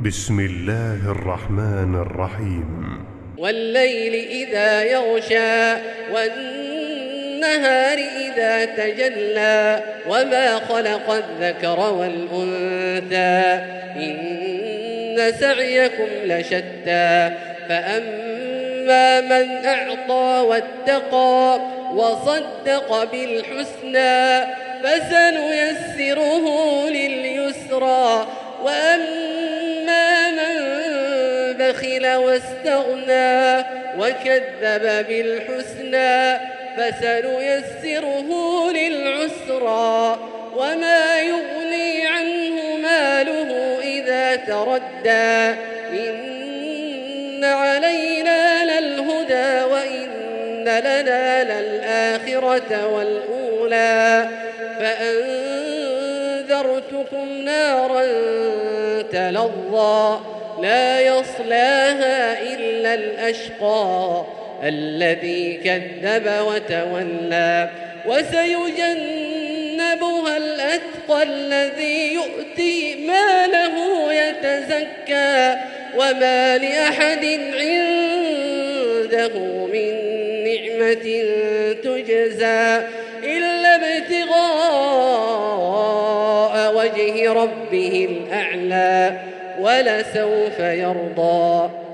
بسم الله الرحمن الرحيم. والليل إذا يغشى والنهار إذا تجلى وما خلق الذكر والأنثى إن سعيكم لشتى فأما من أعطى واتقى وصدق بالحسنى فسنيسره لليسرى وأما من بخل واستغنى وكذب بالحسنى فسنيسره للعسرى وما يغني عنه ماله إذا تردى إن علينا للهدى وإن لنا للآخرة والأولى فأنذرتكم نارا تلظى لا يصلاها إلا الأشقى الذي كذب وتولى وسيجنبها الأتقى الذي يؤتي ماله يتزكى وما لأحد عنده من نعمة تجزى إلا ابتغاء وجه ربه الأعلى ولسوف يرضى.